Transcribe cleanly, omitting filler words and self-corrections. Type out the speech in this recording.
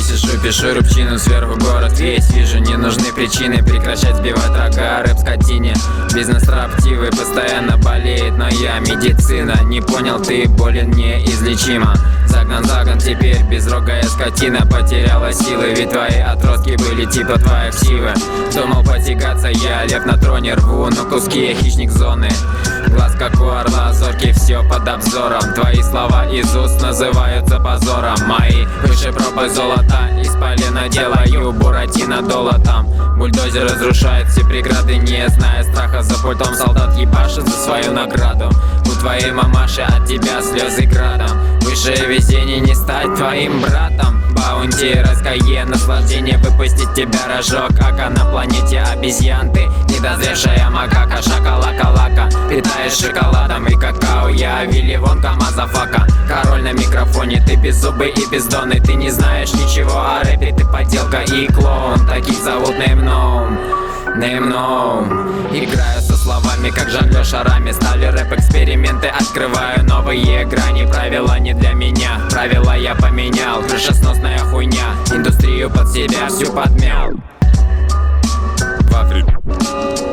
сижу, пишу рыбчину, сверху город весь. Вижу, не нужны причины прекращать сбивать рога рэп скотине. Бизнес строптивый, постоянно болеет, но я медицина. Не понял, ты болен неизлечимо. Загнан, теперь безрогая скотина потеряла силы, ведь твои отростки были типа твоих силы. Думал потягаться, я лев на троне, рву на куски, я хищник зоны. Глаз как у орла, зоркий, все под обзором. Твои слова из уст называются позором. Мои выше пробы золота, из полена делаю буратино долотом. Бульдозер разрушает все преграды, не зная страха. За пультом солдат ебашит за свою награду. У твоей мамаши от тебя слезы градом. Высшее везение не стать твоим братом. Баунти, раскае, наслаждение выпустить тебя рожок. Ака на планете обезьян, ты недозревшая макака. Шакалака-лака, питаешь шоколадом и какао. Я Вилли Вонка, мазафака. Король на микрофоне, ты беззубый и бездонный. Ты не знаешь ничего о рэпе, ты подделка и клоун. Таких зовут Неймноум. Играю со словами, как жонглёр шарами. Ставлю рэп-эксперименты, открываю новые грани. Правила не для меня, правила я поменял. Крышесносная хуйня, индустрию под себя всю подмял. В Африке.